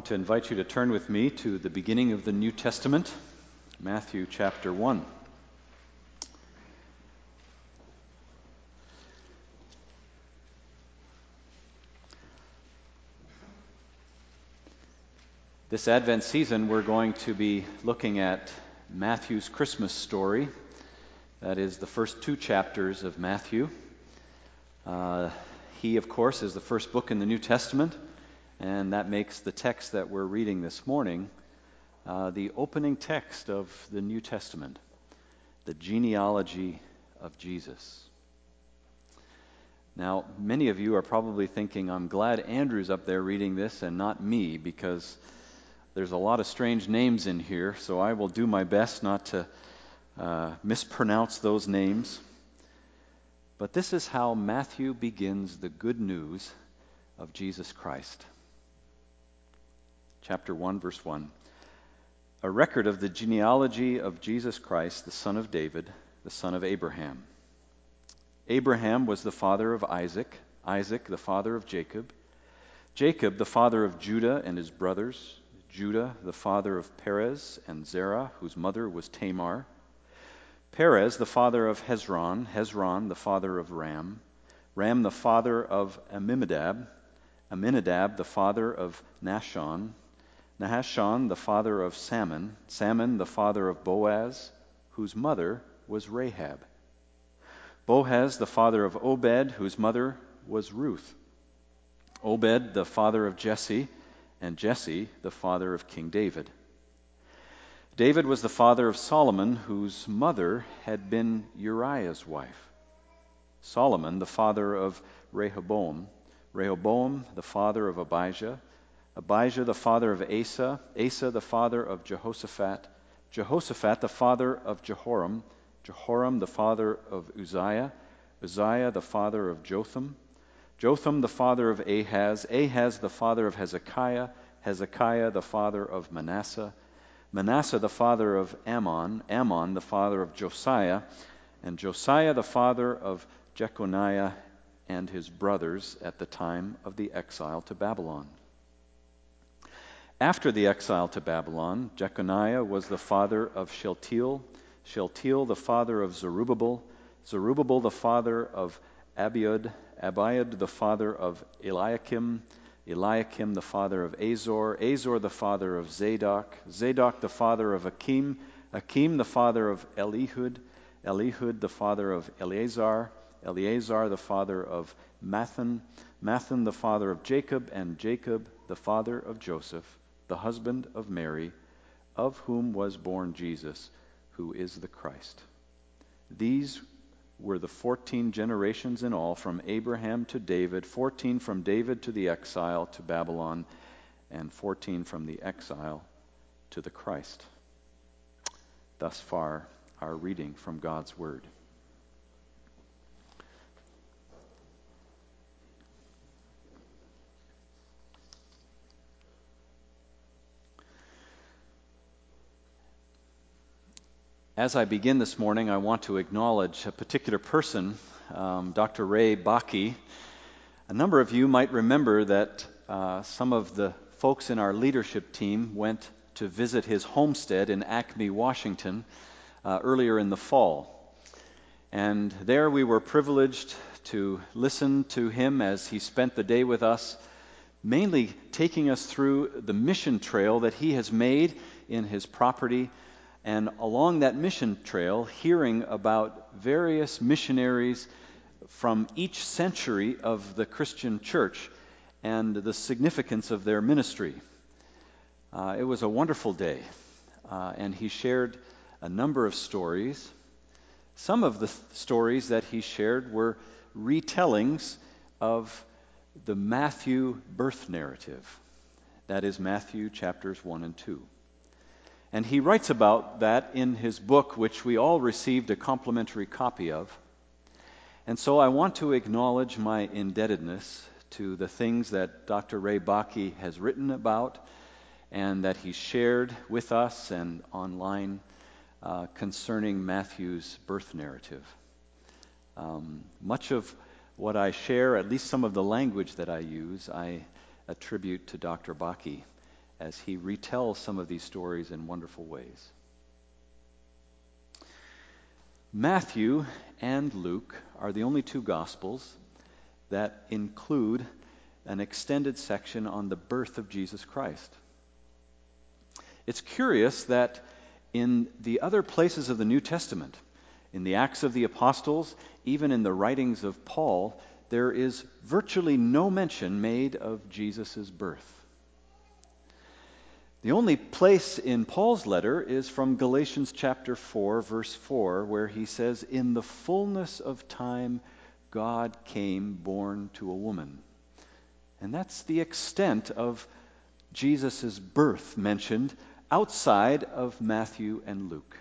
want to invite you to turn with me to the beginning of the New Testament, Matthew chapter 1. This Advent season, we're going to be looking at Matthew's Christmas story. That is the first two chapters of Matthew. He, of course, is the first book in the New Testament, and that makes the text that we're reading this morning the opening text of the New Testament, the genealogy of Jesus. Now, many of you are probably thinking, I'm glad Andrew's up there reading this and not me, because there's a lot of strange names in here, so I will do my best not to mispronounce those names. But this is how Matthew begins the good news of Jesus Christ. Chapter 1, verse 1. A record of the genealogy of Jesus Christ, the son of David, the son of Abraham. Abraham was the father of Isaac, Isaac the father of Jacob, Jacob the father of Judah and his brothers, Judah the father of Perez and Zerah, whose mother was Tamar, Perez the father of Hezron, Hezron the father of Ram, Ram the father of Amminadab, Amminadab the father of Nahshon, Nahshon the father of Salmon, Salmon the father of Boaz, whose mother was Rahab, Boaz the father of Obed, whose mother was Ruth, Obed the father of Jesse, and Jesse the father of King David. David was the father of Solomon, whose mother had been Uriah's wife. Solomon the father of Rehoboam, Rehoboam the father of Abijah, Abijah the father of Asa, Asa the father of Jehoshaphat, Jehoshaphat the father of Jehoram, Jehoram the father of Uzziah, Uzziah the father of Jotham, Jotham the father of Ahaz, Ahaz the father of Hezekiah, Hezekiah the father of Manasseh, Manasseh the father of Ammon, Ammon the father of Josiah, and Josiah the father of Jeconiah and his brothers at the time of the exile to Babylon. After the exile to Babylon, Jeconiah was the father of Shealtiel, Shealtiel the father of Zerubbabel, Zerubbabel the father of Abiud, Abiud the father of Eliakim, Eliakim the father of Azor, Azor the father of Zadok, Zadok the father of Achim, Achim the father of Elihud, Elihud the father of Eleazar, Eleazar the father of Matthan, Matthan the father of Jacob, and Jacob the father of Joseph, the husband of Mary, of whom was born Jesus, who is the Christ. These were the 14 generations in all, from Abraham to David, 14 from David to the exile to Babylon, and 14 from the exile to the Christ. Thus far, our reading from God's Word. As I begin this morning, I want to acknowledge a particular person, Dr. Ray Bakke. A number of you might remember that some of the folks in our leadership team went to visit his homestead in Acme, Washington, earlier in the fall. And there we were privileged to listen to him as he spent the day with us, mainly taking us through the mission trail that he has made in his property, and along that mission trail, hearing about various missionaries from each century of the Christian church and the significance of their ministry. It was a wonderful day, and he shared a number of stories. Some of the stories that he shared were retellings of the Matthew birth narrative. That is Matthew chapters 1 and 2. And he writes about that in his book, which we all received a complimentary copy of. And so I want to acknowledge my indebtedness to the things that Dr. Ray Bakke has written about and that he shared with us and online concerning Matthew's birth narrative. Much of what I share, at least some of the language that I use, I attribute to Dr. Bakke as he retells some of these stories in wonderful ways. Matthew and Luke are the only two Gospels that include an extended section on the birth of Jesus Christ. It's curious that in the other places of the New Testament, in the Acts of the Apostles, even in the writings of Paul, there is virtually no mention made of Jesus' birth. The only place in Paul's letter is from Galatians chapter 4, verse 4, where he says, "In the fullness of time, God came born to a woman." And that's the extent of Jesus' birth mentioned outside of Matthew and Luke.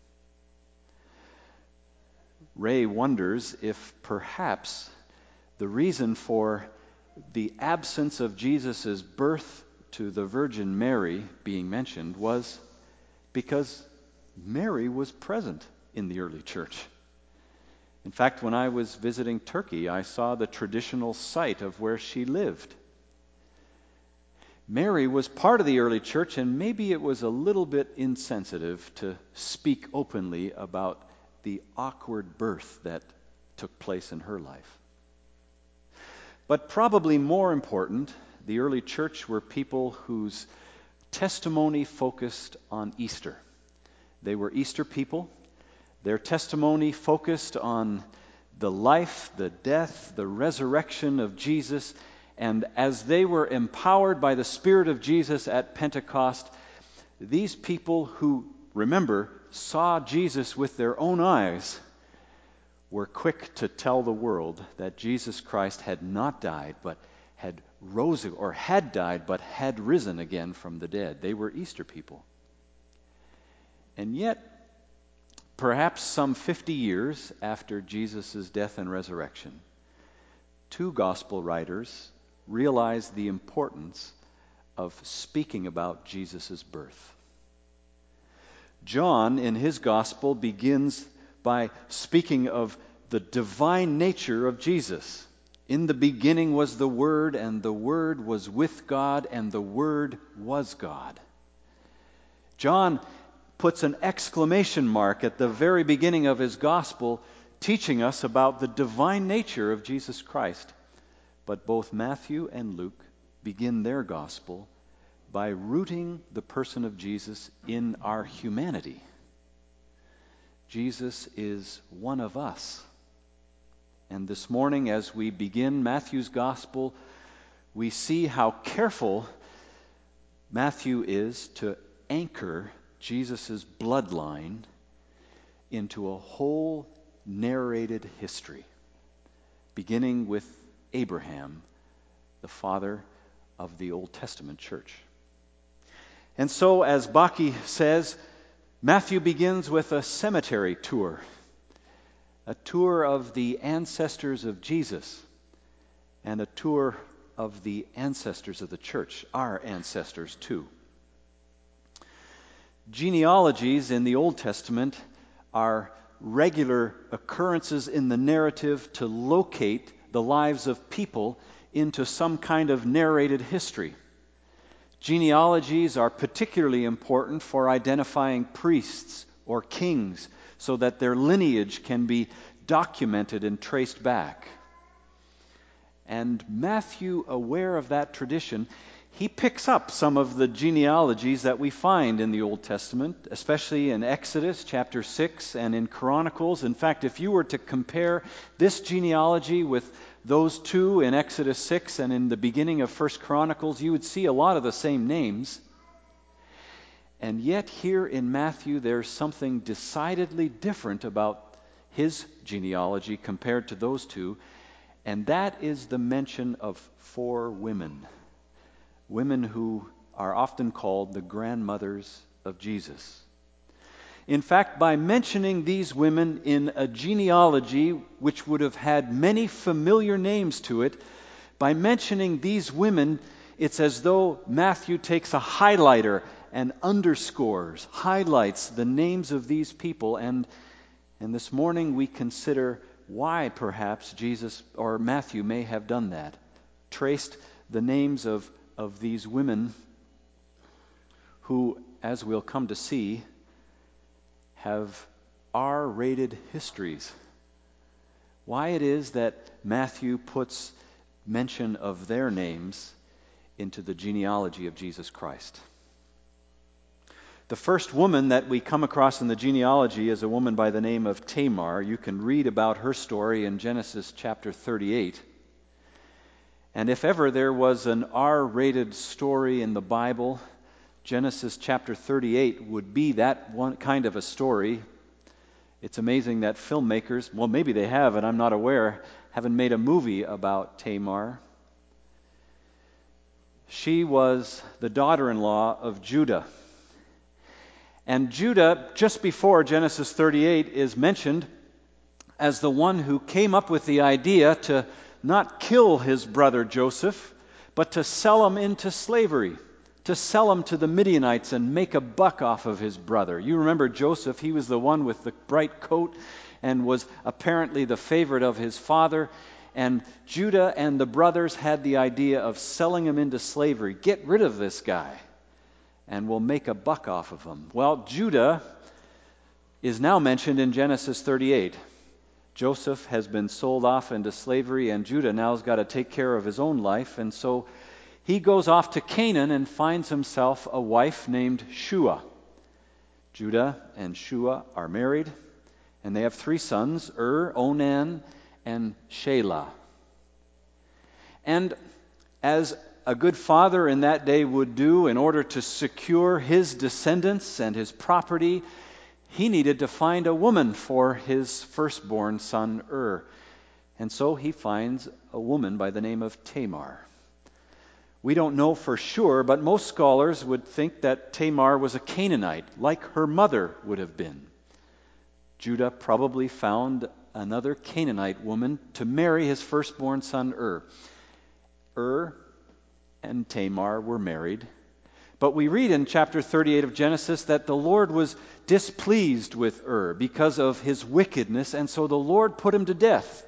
Ray wonders if perhaps the reason for the absence of Jesus' birth to the Virgin Mary being mentioned was because Mary was present in the early church. In fact, when I was visiting Turkey, I saw the traditional site of where she lived. Mary was part of the early church, and maybe it was a little bit insensitive to speak openly about the awkward birth that took place in her life. But probably more important, the early church were people whose testimony focused on Easter. They were Easter people. Their testimony focused on the life, the death, the resurrection of Jesus. And as they were empowered by the Spirit of Jesus at Pentecost, these people who, remember, saw Jesus with their own eyes were quick to tell the world that Jesus Christ had not died, but had died, but had risen again from the dead. They were Easter people. And yet, perhaps some 50 years after Jesus' death and resurrection, two gospel writers realized the importance of speaking about Jesus' birth. John, in his gospel, begins by speaking of the divine nature of Jesus. In the beginning was the Word, and the Word was with God, and the Word was God. John puts an exclamation mark at the very beginning of his gospel, teaching us about the divine nature of Jesus Christ. But both Matthew and Luke begin their gospel by rooting the person of Jesus in our humanity. Jesus is one of us. And this morning, as we begin Matthew's gospel, we see how careful Matthew is to anchor Jesus' bloodline into a whole narrated history, beginning with Abraham, the father of the Old Testament church. And so, as Baki says, Matthew begins with a cemetery tour, a tour of the ancestors of Jesus, and a tour of the ancestors of the church, our ancestors too. Genealogies in the Old Testament are regular occurrences in the narrative to locate the lives of people into some kind of narrated history. Genealogies are particularly important for identifying priests or kings so that their lineage can be documented and traced back. And Matthew, aware of that tradition, he picks up some of the genealogies that we find in the Old Testament, especially in Exodus chapter 6 and in Chronicles. In fact, if you were to compare this genealogy with those two in Exodus 6 and in the beginning of 1 Chronicles, you would see a lot of the same names. And yet here in Matthew, there's something decidedly different about his genealogy compared to those two, and that is the mention of 4 women. Women who are often called the grandmothers of Jesus. In fact, by mentioning these women in a genealogy which would have had many familiar names to it, by mentioning these women, it's as though Matthew takes a highlighter and underscores, highlights the names of these people. And this morning we consider why perhaps Jesus or Matthew may have done that, traced the names of these women who, as we'll come to see, have R-rated histories. Why it is that Matthew puts mention of their names into the genealogy of Jesus Christ. The first woman that we come across in the genealogy is a woman by the name of Tamar. You can read about her story in Genesis chapter 38. And if ever there was an R-rated story in the Bible, Genesis chapter 38 would be that one kind of a story. It's amazing that filmmakers, well, maybe they have, and I'm not aware, haven't made a movie about Tamar. She was the daughter-in-law of Judah. And Judah, just before Genesis 38, is mentioned as the one who came up with the idea to not kill his brother Joseph, but to sell him into slavery, to sell him to the Midianites and make a buck off of his brother. You remember Joseph, he was the one with the bright coat and was apparently the favorite of his father. And Judah and the brothers had the idea of selling him into slavery. Get rid of this guy, and we'll make a buck off of him. Well, Judah is now mentioned in Genesis 38. Joseph has been sold off into slavery, and Judah now has got to take care of his own life. And so he goes off to Canaan and finds himself a wife named Shua. Judah and Shua are married, and they have 3 sons, Onan, and Shelah. And as a good father in that day would do in order to secure his descendants and his property, he needed to find a woman for his firstborn son, And so he finds a woman by the name of Tamar. We don't know for sure, but most scholars would think that Tamar was a Canaanite, like her mother would have been. Judah probably found another Canaanite woman to marry his firstborn son, and Tamar were married. But we read in chapter 38 of Genesis that the Lord was displeased with because of his wickedness, and so the Lord put him to death.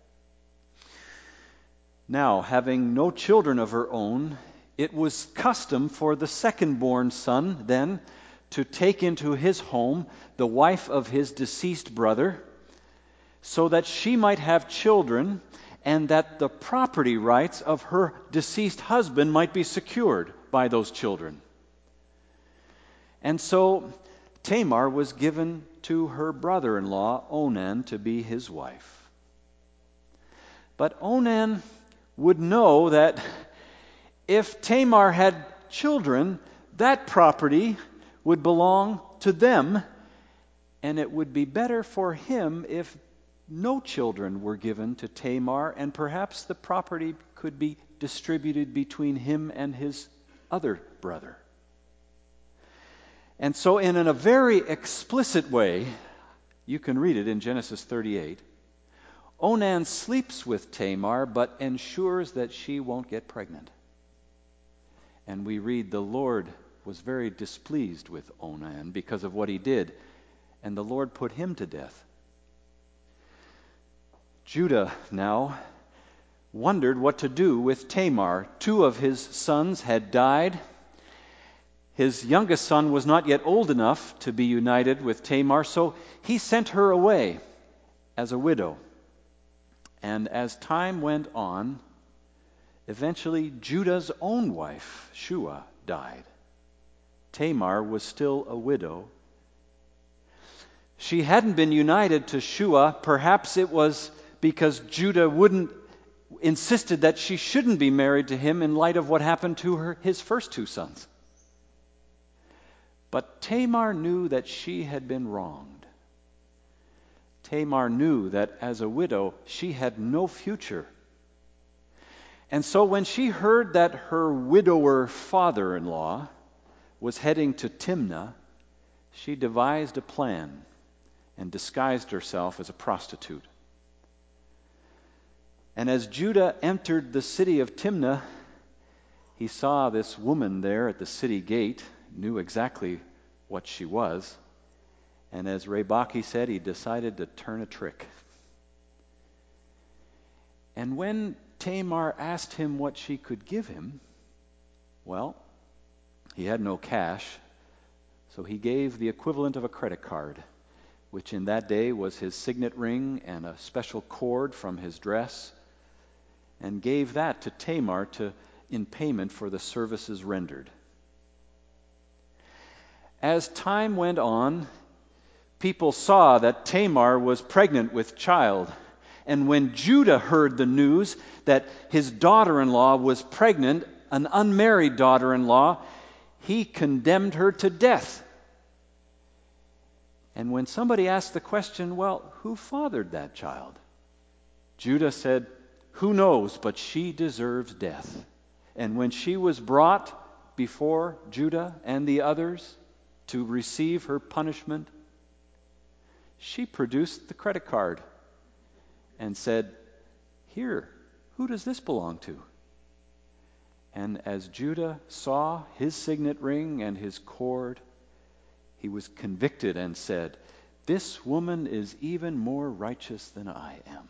Now, having no children of her own, it was custom for the second-born son then to take into his home the wife of his deceased brother, so that she might have children, and that the property rights of her deceased husband might be secured by those children. And so Tamar was given to her brother-in-law, Onan, to be his wife. But Onan would know that if Tamar had children, that property would belong to them, and it would be better for him if no children were given to Tamar, and perhaps the property could be distributed between him and his other brother. And so in a very explicit way, you can read it in Genesis 38, Onan sleeps with Tamar, but ensures that she won't get pregnant. And we read the Lord was very displeased with Onan because of what he did, and the Lord put him to death. Judah now wondered what to do with Tamar. 2 of his sons had died. His youngest son was not yet old enough to be united with Tamar, so he sent her away as a widow. And as time went on, eventually Judah's own wife, Shua, died. Tamar was still a widow. She hadn't been united to Shua. Perhaps it was because Judah insisted that she shouldn't be married to him in light of what happened to his first 2 sons. But Tamar knew that she had been wronged. Tamar knew that as a widow, she had no future. And so when she heard that her widower father-in-law was heading to Timnah, she devised a plan and disguised herself as a prostitute. And as Judah entered the city of Timnah, he saw this woman there at the city gate, knew exactly what she was. And as Rebaki said, he decided to turn a trick. And when Tamar asked him what she could give him, well, he had no cash, So he gave the equivalent of a credit card, which in that day was his signet ring and a special cord from his dress, and gave that to Tamar in payment for the services rendered. As time went on, people saw that Tamar was pregnant with child. And when Judah heard the news that his daughter-in-law was pregnant, an unmarried daughter-in-law, he condemned her to death. And when somebody asked the question, well, who fathered that child? Judah said, who knows, but she deserves death. And when she was brought before Judah and the others to receive her punishment, she produced the credit card and said, here, who does this belong to? And as Judah saw his signet ring and his cord, he was convicted and said, this woman is even more righteous than I am.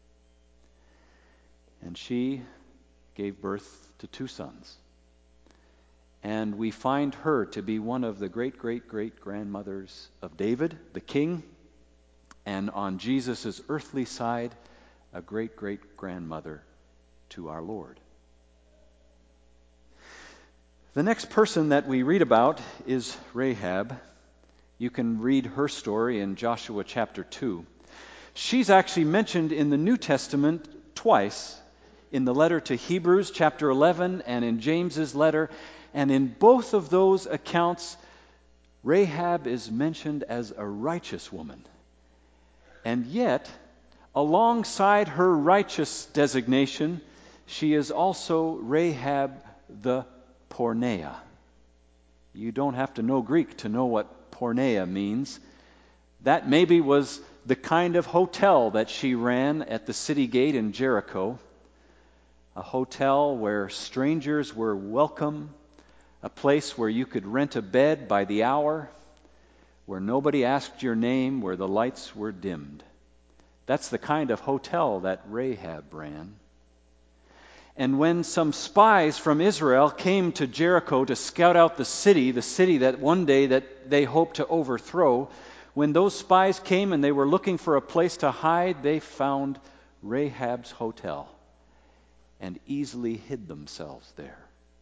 And she gave birth to 2 sons. And we find her to be one of the great-great-great-grandmothers of David, the king, and on Jesus' earthly side, a great-great-grandmother to our Lord. The next person that we read about is Rahab. You can read her story in Joshua chapter 2. She's actually mentioned in the New Testament twice, in the letter to Hebrews chapter 11 and in James's letter. And in both of those accounts, Rahab is mentioned as a righteous woman. And yet, alongside her righteous designation, she is also Rahab the Porneia. You don't have to know Greek to know what Porneia means. That maybe was the kind of hotel that she ran at the city gate in Jericho. A hotel where strangers were welcome, a place where you could rent a bed by the hour, where nobody asked your name, where the lights were dimmed. That's the kind of hotel that Rahab ran. And when some spies from Israel came to Jericho to scout out the city that one day that they hoped to overthrow, when those spies came and they were looking for a place to hide, they found Rahab's hotel and easily hid themselves there.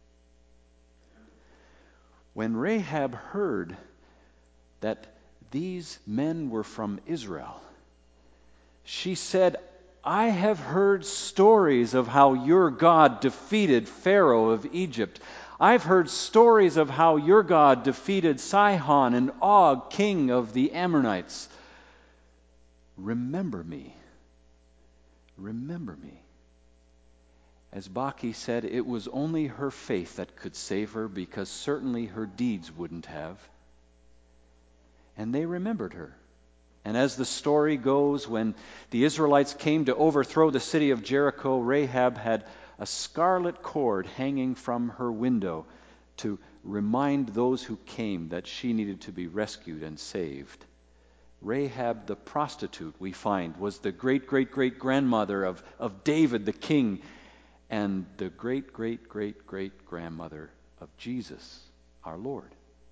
When Rahab heard that these men were from Israel, she said, I have heard stories of how your God defeated Pharaoh of Egypt. I've heard stories of how your God defeated Sihon and Og, king of the Amorites. Remember me. Remember me. As Baki said, it was only her faith that could save her, because certainly her deeds wouldn't have. And they remembered her. And as the story goes, when the Israelites came to overthrow the city of Jericho, Rahab had a scarlet cord hanging from her window to remind those who came that she needed to be rescued and saved. Rahab the prostitute, we find, was the great-great-great-grandmother of David the king, and the great-great-great-great-grandmother of Jesus, our Lord.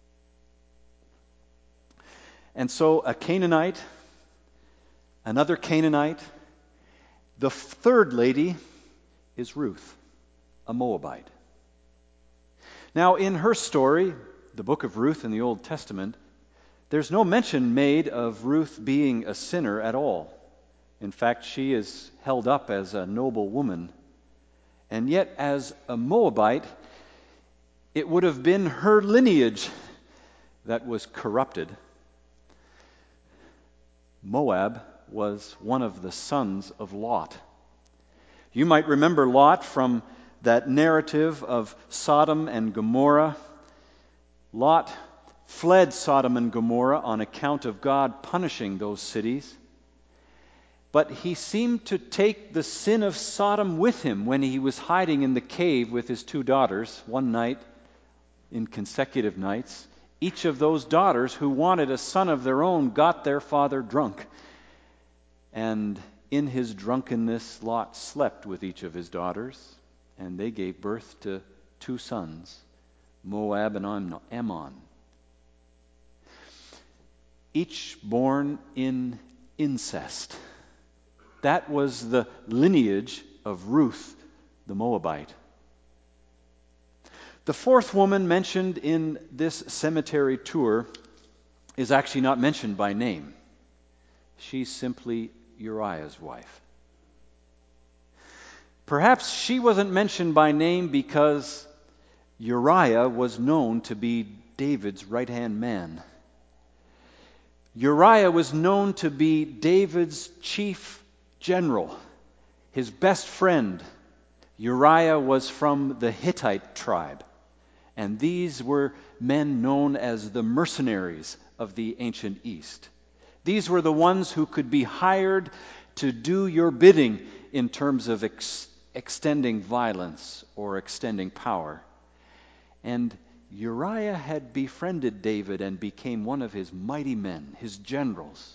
And so a Canaanite, another Canaanite, the third lady is Ruth, a Moabite. Now in her story, the book of Ruth in the Old Testament, there's no mention made of Ruth being a sinner at all. In fact, she is held up as a noble woman. And yet, as a Moabite, it would have been her lineage that was corrupted. Moab was one of the sons of Lot. You might remember Lot from that narrative of Sodom and Gomorrah. Lot fled Sodom and Gomorrah on account of God punishing those cities. But he seemed to take the sin of Sodom with him when he was hiding in the cave with his 2 daughters one night in consecutive nights. Each of those daughters who wanted a son of their own got their father drunk. And in his drunkenness, Lot slept with each of his daughters, and they gave birth to 2 sons, Moab and Ammon. each born in incest. That was the lineage of Ruth the Moabite. The fourth woman mentioned in this cemetery tour is actually not mentioned by name. She's simply Uriah's wife. Perhaps she wasn't mentioned by name because Uriah was known to be David's right-hand man. Uriah was known to be David's chief general, his best friend. Uriah was from the Hittite tribe, and these were men known as the mercenaries of the ancient East. These were the ones who could be hired to do your bidding in terms of extending violence or extending power. And Uriah had befriended David and became one of his mighty men, his generals.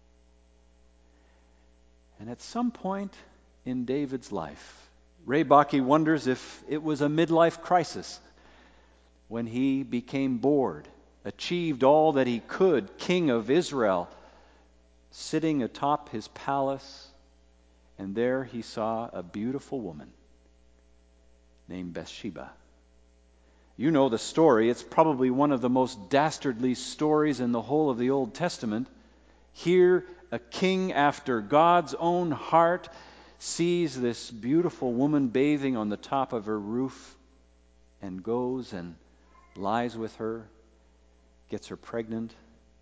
And at some point in David's life, Ray Bakke wonders if it was a midlife crisis when he became bored, achieved all that he could, king of Israel, sitting atop his palace, and there he saw a beautiful woman named Bathsheba. You know the story. It's probably one of the most dastardly stories in the whole of the Old Testament. Here, a king after God's own heart sees this beautiful woman bathing on the top of her roof and goes and lies with her, gets her pregnant.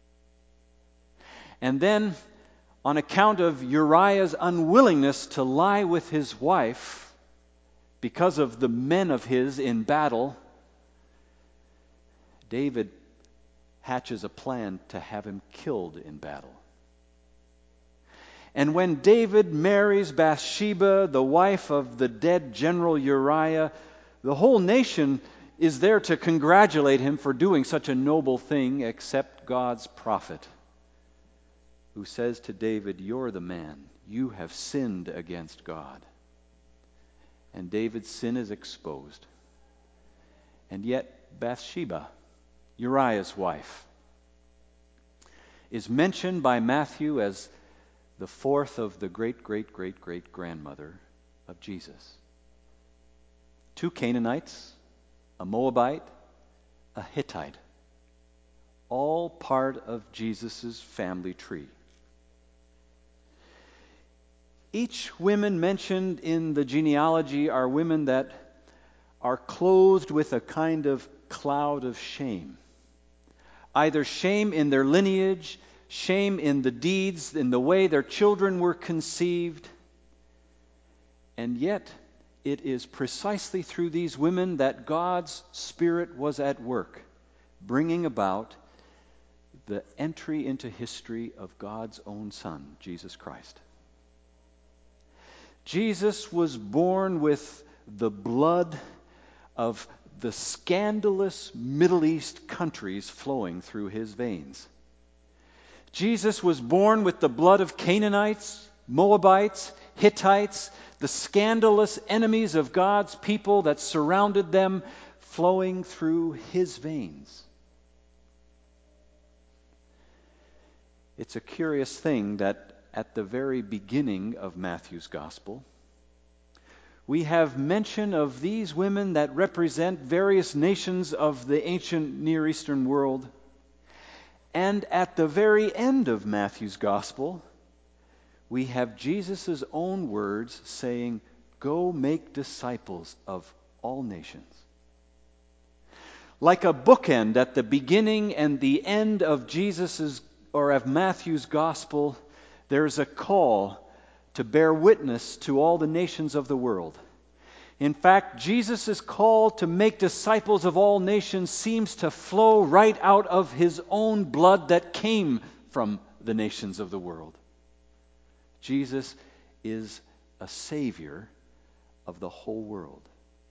And then, on account of Uriah's unwillingness to lie with his wife, because of the men of his in battle, David hatches a plan to have him killed in battle. And when David marries Bathsheba, the wife of the dead general Uriah, the whole nation is there to congratulate him for doing such a noble thing, except God's prophet, who says to David, "You're the man. You have sinned against God." And David's sin is exposed. And yet Bathsheba, Uriah's wife, is mentioned by Matthew as the fourth of the great-great-great-great-grandmother of Jesus. 2 Canaanites, a Moabite, a Hittite, all part of Jesus' family tree. Each women mentioned in the genealogy are women that are clothed with a kind of cloud of shame. Either shame in their lineage, shame in the deeds, in the way their children were conceived. And yet, it is precisely through these women that God's Spirit was at work, bringing about the entry into history of God's own Son, Jesus Christ. Jesus was born with the blood of the scandalous Middle East countries flowing through his veins. Jesus was born with the blood of Canaanites, Moabites, Hittites, the scandalous enemies of God's people that surrounded them, flowing through his veins. It's a curious thing that at the very beginning of Matthew's Gospel, we have mention of these women that represent various nations of the ancient Near Eastern world. And at the very end of Matthew's Gospel, we have Jesus' own words saying, "Go make disciples of all nations." Like a bookend at the beginning and the end of Jesus's or of Matthew's Gospel, there's a call to bear witness to all the nations of the world. In fact, Jesus' call to make disciples of all nations seems to flow right out of his own blood that came from the nations of the world. Jesus is a Savior of the whole world.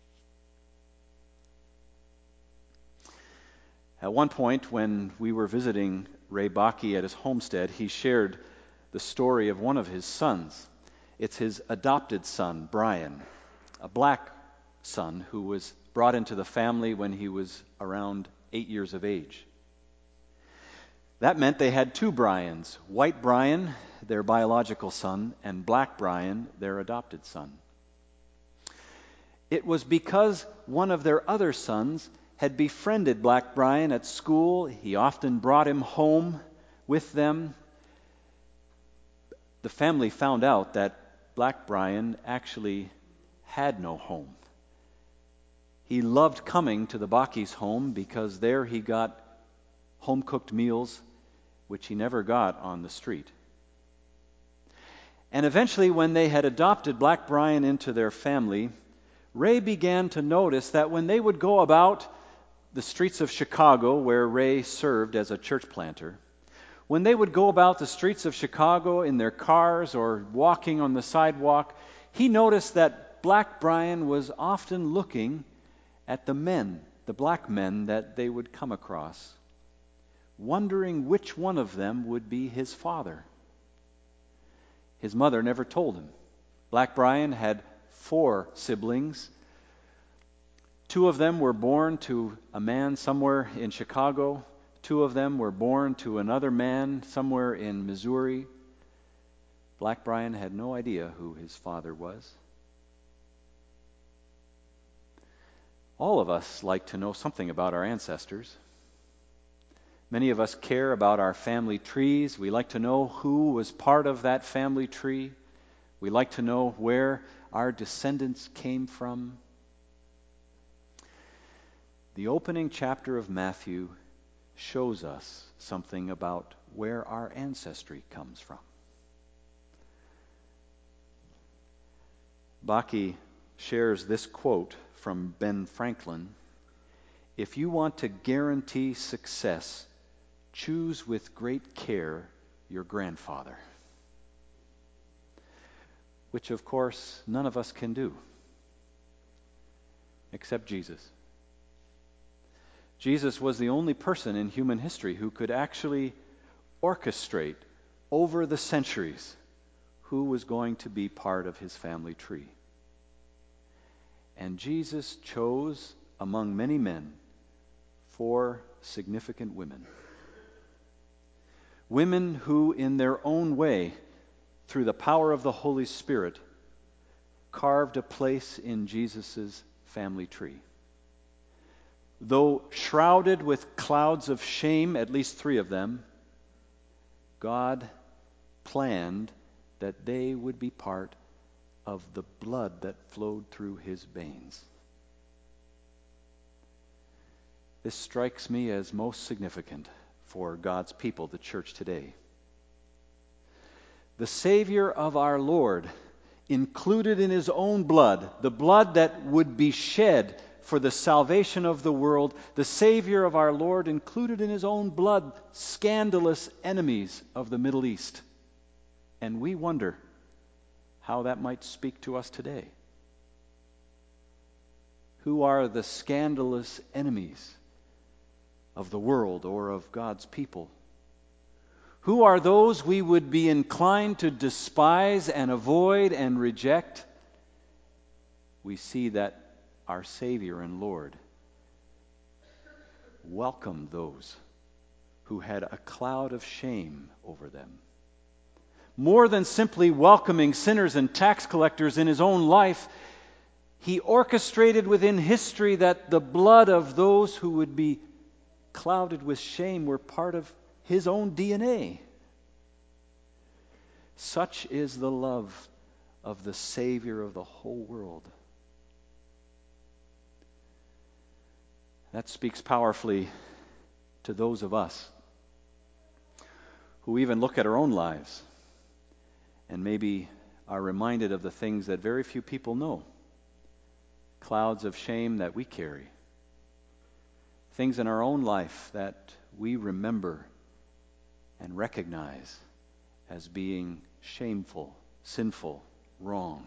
At one point, when we were visiting Ray Bakke at his homestead, he shared the story of one of his sons. It's his adopted son, Brian, a black son who was brought into the family when he was around 8 years of age. That meant they had two Brians, White Brian, their biological son, and Black Brian, their adopted son. It was because one of their other sons had befriended Black Brian at school. He often brought him home with them. The family found out that Black Brian actually had no home. He loved coming to the Bakis' home because there he got home-cooked meals, which he never got on the street. And eventually, when they had adopted Black Brian into their family, Ray began to notice that when they would go about the streets of Chicago, where Ray served as a church planter, when they would go about the streets of Chicago in their cars or walking on the sidewalk, he noticed that Black Brian was often looking at the men, the black men that they would come across, wondering which one of them would be his father. His mother never told him. Black Brian had 4 siblings. 2 of them were born to a man somewhere in Chicago. 2 of them were born to another man somewhere in Missouri. Black Brian had no idea who his father was. All of us like to know something about our ancestors. Many of us care about our family trees. We like to know who was part of that family tree. We like to know where our descendants came from. The opening chapter of Matthew shows us something about where our ancestry comes from. Baki shares this quote from Ben Franklin: "If you want to guarantee success, choose with great care your grandfather." Which, of course, none of us can do, except Jesus. Jesus was the only person in human history who could actually orchestrate over the centuries who was going to be part of his family tree. And Jesus chose, among many men, 4 significant women. Women who, in their own way, through the power of the Holy Spirit, carved a place in Jesus' family tree. Though shrouded with clouds of shame, at least 3 of them, God planned that they would be part of the blood that flowed through his veins. This strikes me as most significant for God's people, the church today. The Savior of our Lord included in his own blood, the blood that would be shed for the salvation of the world, the Savior of our Lord included in his own blood scandalous enemies of the Middle East. And we wonder how that might speak to us today. Who are the scandalous enemies of the world or of God's people? Who are those we would be inclined to despise and avoid and reject? We see that our Savior and Lord welcomed those who had a cloud of shame over them. More than simply welcoming sinners and tax collectors in his own life, he orchestrated within history that the blood of those who would be clouded with shame were part of his own DNA. Such is the love of the Savior of the whole world. That speaks powerfully to those of us who even look at our own lives and maybe are reminded of the things that very few people know. Clouds of shame that we carry. Things in our own life that we remember and recognize as being shameful, sinful, wrong.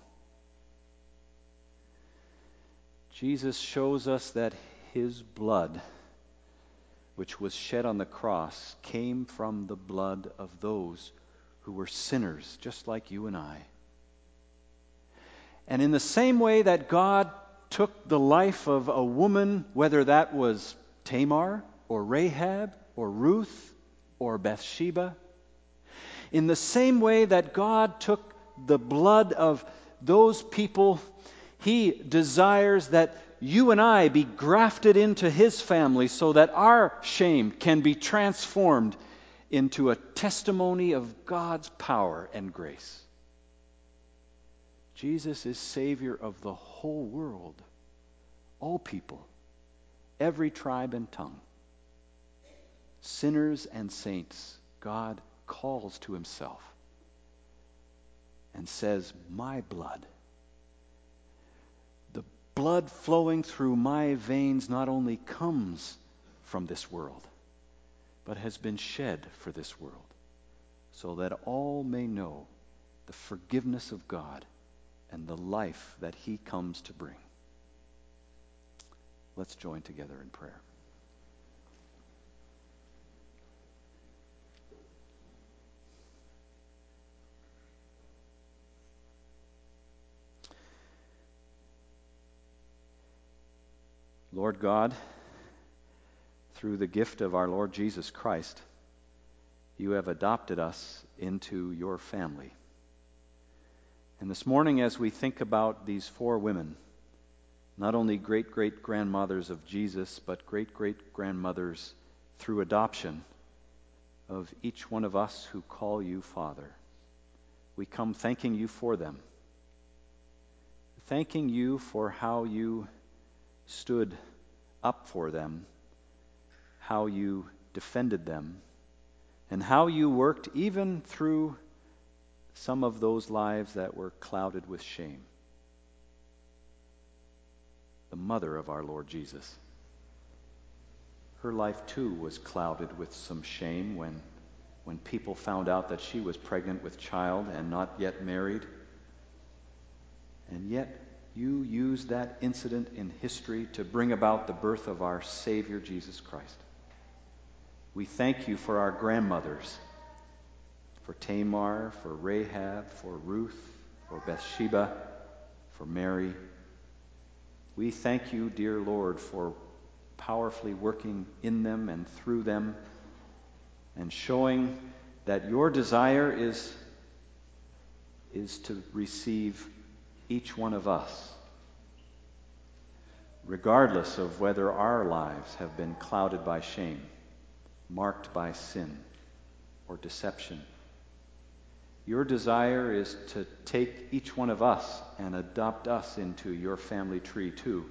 Jesus shows us that his blood, which was shed on the cross, came from the blood of those who were sinners, just like you and I. And in the same way that God took the life of a woman, whether that was Tamar or Rahab or Ruth or Bathsheba. In the same way that God took the blood of those people, He desires that you and I be grafted into His family so that our shame can be transformed into a testimony of God's power and grace. Jesus is Savior of the whole world, all people, every tribe and tongue. Sinners and saints, God calls to Himself and says, my blood, the blood flowing through my veins not only comes from this world, but has been shed for this world, so that all may know the forgiveness of God and the life that He comes to bring. Let's join together in prayer. Lord God, through the gift of our Lord Jesus Christ, You have adopted us into Your family. And this morning, as we think about these 4 women, not only great-great-grandmothers of Jesus, but great-great-grandmothers through adoption of each one of us who call You Father, we come thanking You for them, thanking You for how You stood up for them, how You defended them, and how You worked even through some of those lives that were clouded with shame. The mother of our Lord Jesus, her life too was clouded with some shame when people found out that she was pregnant with child and not yet married. And yet You used that incident in history to bring about the birth of our Savior Jesus Christ. We thank You for our grandmothers, for Tamar, for Rahab, for Ruth, for Bathsheba, for Mary. We thank You, dear Lord, for powerfully working in them and through them and showing that Your desire is to receive each one of us, regardless of whether our lives have been clouded by shame, marked by sin or deception. Your desire is to take each one of us and adopt us into Your family tree too,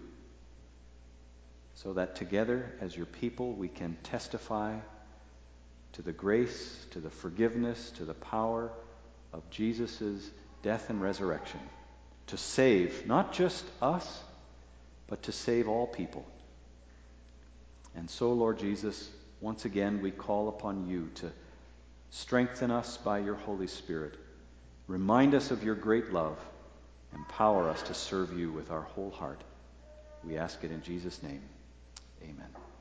so that together as Your people we can testify to the grace, to the forgiveness, to the power of Jesus' death and resurrection, to save not just us, but to save all people. And so, Lord Jesus, once again we call upon You to strengthen us by Your Holy Spirit. Remind us of Your great love. Empower us to serve You with our whole heart. We ask it in Jesus' name. Amen.